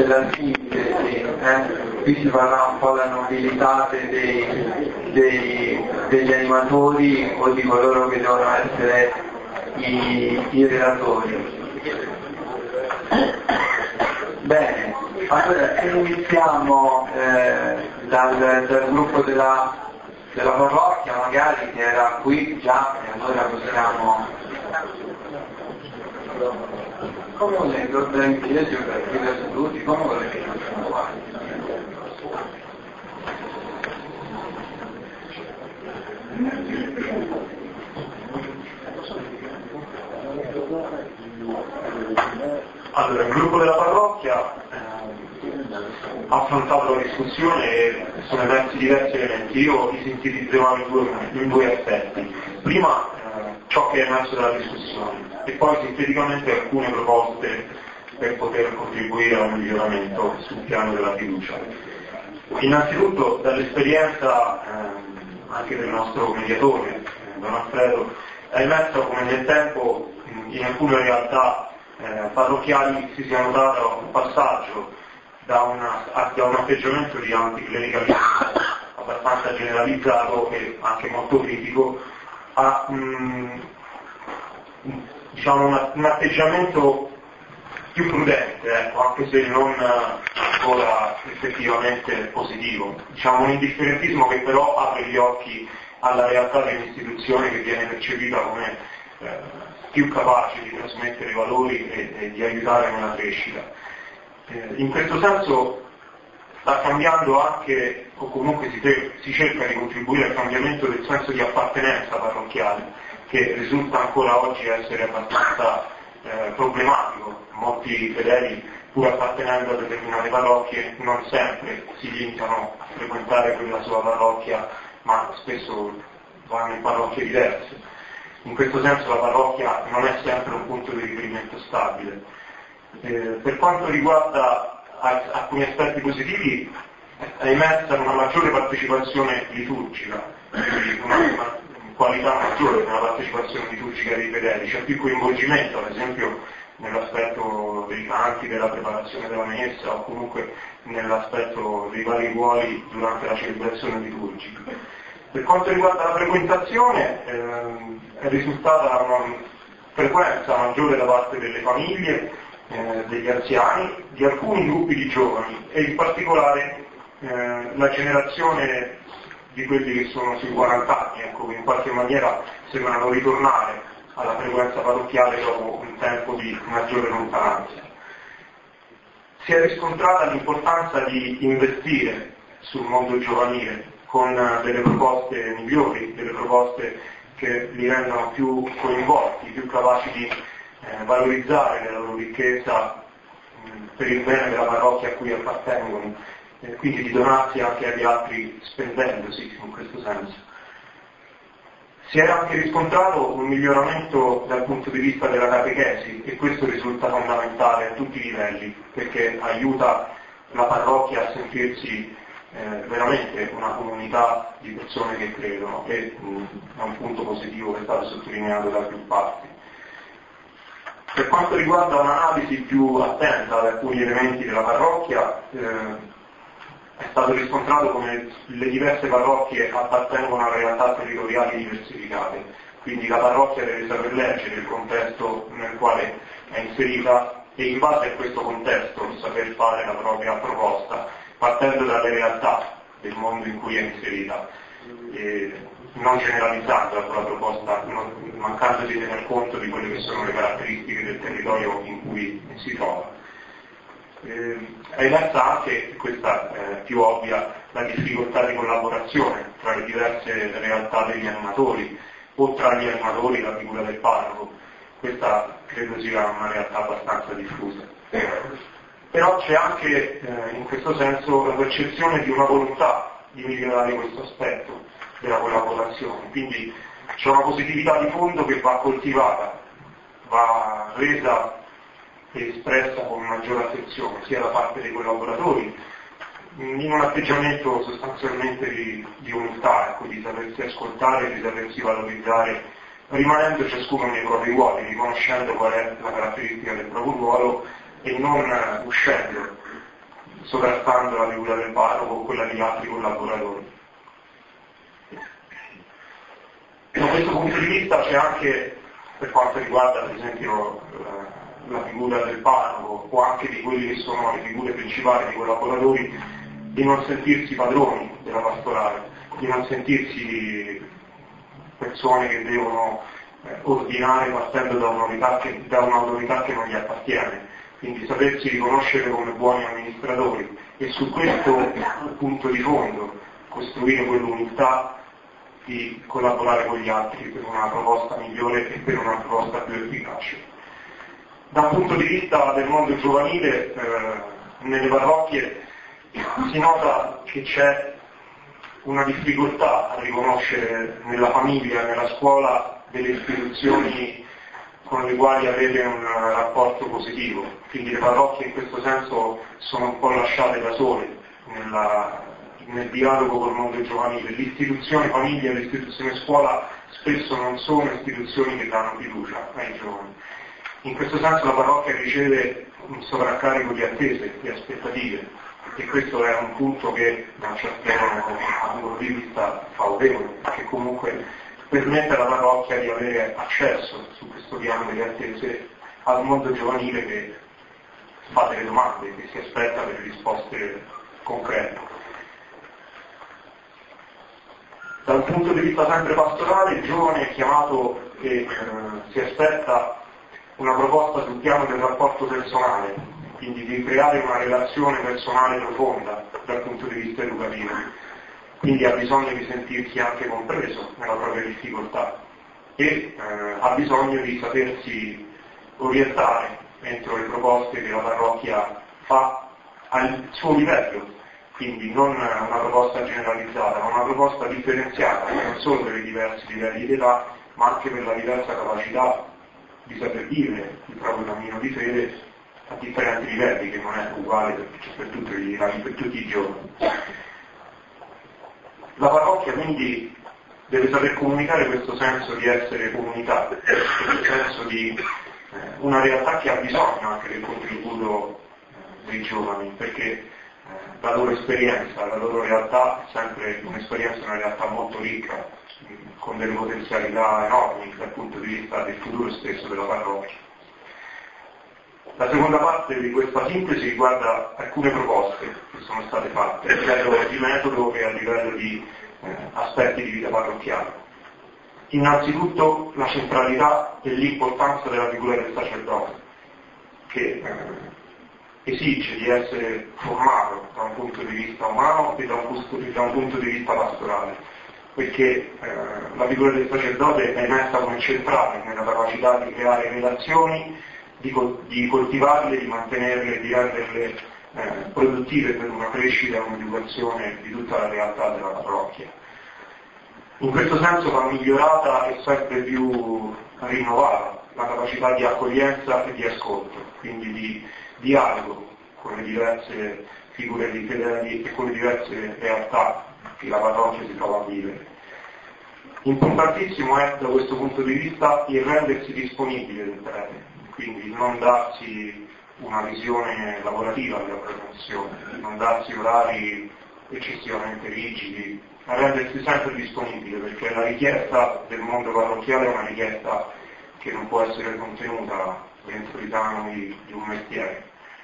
della sintesi, qui si parla un po' della nobilità degli animatori o di coloro che devono essere i relatori. Bene, allora iniziamo dal gruppo della parrocchia, magari che era qui già, e allora possiamo... Come volete, ordine in piedi o per chiudere seduti, come volete. Allora, il gruppo della parrocchia ha affrontato la discussione e sono emersi diversi elementi. Io li sintetizzerò in due aspetti. Prima ciò che è emerso dalla discussione e poi sinteticamente alcune proposte per poter contribuire a un miglioramento sul piano della fiducia. Innanzitutto dall'esperienza anche del nostro mediatore, Don Alfredo, è emerso come nel tempo in alcune realtà parrocchiali si sia notato un passaggio da un atteggiamento di anticlericalismo abbastanza generalizzato e anche molto critico a un atteggiamento più prudente, anche se non ancora effettivamente positivo, un indifferentismo che però apre gli occhi alla realtà di un'istituzione che viene percepita come più capace di trasmettere valori e di aiutare nella crescita. In questo senso sta cambiando anche, o comunque si cerca di contribuire al cambiamento del senso di appartenenza parrocchiale, che risulta ancora oggi essere abbastanza problematico. Molti fedeli, pur appartenendo a determinate parrocchie, non sempre si limitano a frequentare quella sua parrocchia, ma spesso vanno in parrocchie diverse. In questo senso la parrocchia non è sempre un punto di riferimento stabile. Per quanto riguarda alcuni aspetti positivi, è emersa una maggiore partecipazione liturgica, quindi una qualità maggiore nella partecipazione liturgica dei fedeli, c'è più coinvolgimento, ad esempio nell'aspetto dei canti, della preparazione della messa o comunque nell'aspetto dei vari ruoli durante la celebrazione liturgica. Per quanto riguarda la frequentazione, è risultata una frequenza maggiore da parte delle famiglie, degli anziani, di alcuni gruppi di giovani e in particolare la generazione di quelli che sono sui 40 anni, che in qualche maniera sembrano ritornare alla frequenza parrocchiale dopo un tempo di maggiore lontananza. Si è riscontrata l'importanza di investire sul mondo giovanile con delle proposte migliori, delle proposte che li rendono più coinvolti, più capaci di valorizzare la loro ricchezza per il bene della parrocchia a cui appartengono, quindi di donarsi anche agli altri spendendosi in questo senso. Si è anche riscontrato un miglioramento dal punto di vista della catechesi e questo risulta fondamentale a tutti i livelli perché aiuta la parrocchia a sentirsi veramente una comunità di persone che credono e è un punto positivo che è stato sottolineato da più parti. Per quanto riguarda un'analisi più attenta ad alcuni elementi della parrocchia, è stato riscontrato come le diverse parrocchie appartengono a realtà territoriali diversificate, quindi la parrocchia deve saper leggere il contesto nel quale è inserita e in base a questo contesto saper fare la propria proposta, partendo dalle realtà del mondo in cui è inserita, e non generalizzando la proposta, mancando di tener conto di quelle che sono le caratteristiche del territorio in cui si trova. È emersa anche, questa è più ovvia, la difficoltà di collaborazione tra le diverse realtà degli animatori o tra gli animatori e la figura del parroco. Questa credo sia una realtà abbastanza diffusa. Però c'è anche in questo senso la percezione di una volontà di migliorare questo aspetto della collaborazione, quindi c'è una positività di fondo che va coltivata, va resa e espressa con maggiore attenzione sia da parte dei collaboratori in un atteggiamento sostanzialmente di umiltà, di sapersi ascoltare, di sapersi valorizzare, rimanendo ciascuno nei propri ruoli, riconoscendo qual è la caratteristica del proprio ruolo e non uscendo esercitando la figura del parroco o quella di altri collaboratori. Da questo punto di vista c'è anche, per quanto riguarda ad esempio la figura del parroco o anche di quelli che sono le figure principali dei collaboratori, di non sentirsi padroni della pastorale, di non sentirsi persone che devono ordinare partendo da un'autorità che non gli appartiene, quindi sapersi riconoscere come buoni amministratori e su questo punto di fondo costruire quell'umiltà di collaborare con gli altri per una proposta migliore e per una proposta più efficace. Dal punto di vista del mondo giovanile, nelle parrocchie si nota che c'è una difficoltà a riconoscere nella famiglia, nella scuola, delle istituzioni con le quali avere un rapporto positivo, quindi le parrocchie in questo senso sono un po' lasciate da sole nel dialogo col mondo giovanile. L'istituzione famiglia e l'istituzione scuola spesso non sono istituzioni che danno fiducia ai giovani. In questo senso la parrocchia riceve un sovraccarico di attese, di aspettative, e questo è un punto che non ci aspetta da un punto di vista favorevole, che comunque permette alla parrocchia di avere accesso su questo piano delle attese al mondo giovanile che fa delle domande, che si aspetta delle risposte concrete. Dal punto di vista sempre pastorale, il giovane è chiamato e si aspetta una proposta sul piano del rapporto personale, quindi di creare una relazione personale profonda dal punto di vista educativo, quindi ha bisogno di sentirsi anche compreso nella propria difficoltà e ha bisogno di sapersi orientare entro le proposte che la parrocchia fa al suo livello. Quindi non una proposta generalizzata, ma una proposta differenziata, non solo per i diversi livelli di età, ma anche per la diversa capacità di saper vivere il proprio cammino di fede a differenti livelli, che non è uguale per tutti i giorni. La parrocchia quindi deve saper comunicare questo senso di essere comunità, questo senso di una realtà che ha bisogno anche del contributo dei giovani, perché la loro esperienza, la loro realtà è sempre un'esperienza, una realtà molto ricca, con delle potenzialità enormi dal punto di vista del futuro stesso della parrocchia. La seconda parte di questa sintesi riguarda alcune proposte che sono state fatte a livello di metodo e a livello di aspetti di vita parrocchiale. Innanzitutto la centralità e l'importanza della figura del sacerdote, che esige di essere formato da un punto di vista umano e da un punto di vista pastorale, perché la figura del sacerdote è messa come centrale nella capacità di creare relazioni, di coltivarle, di mantenerle, di renderle produttive per una crescita e un'educazione di tutta la realtà della parrocchia. In questo senso va migliorata e sempre più rinnovata la capacità di accoglienza e di ascolto, quindi di dialogo con le diverse figure di fedeli e con le diverse realtà che la parrocchia si trova a vivere. Importantissimo è da questo punto di vista il rendersi disponibile del prete, quindi non darsi una visione lavorativa della professione, non darsi orari eccessivamente rigidi, ma rendersi sempre disponibile, perché la richiesta del mondo parrocchiale è una richiesta che non può essere contenuta dentro i canoni di un mestiere.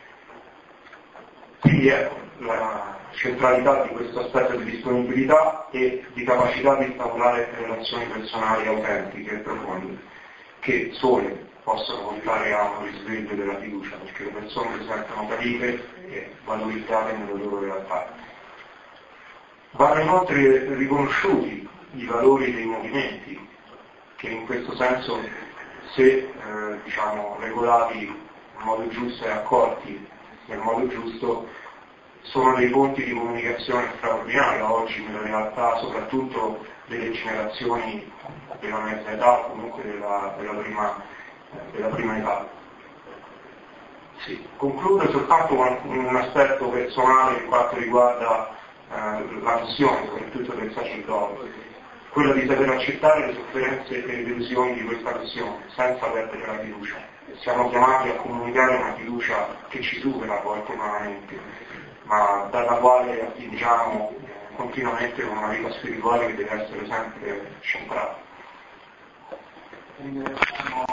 Quindi ecco, la centralità di questo aspetto di disponibilità e di capacità di instaurare relazioni personali autentiche e profonde, che sole possono portare a un risveglio della fiducia, perché le persone si sentono capite e valorizzate nelle loro realtà. Vanno inoltre riconosciuti i valori dei movimenti, che in questo senso, se regolati in modo giusto e accolti nel modo giusto, sono dei ponti di comunicazione straordinari oggi nella realtà, soprattutto delle generazioni della mezza età o comunque della prima età. Sì. Concludo soltanto con un aspetto personale per quanto riguarda la missione, soprattutto del sacerdote, quello di saper accettare le sofferenze e le delusioni di questa missione senza perdere la fiducia. siamo chiamati a comunicare una fiducia che ci supera a volte umanamente, ma dalla quale attingiamo continuamente con una vita spirituale che deve essere sempre centrata.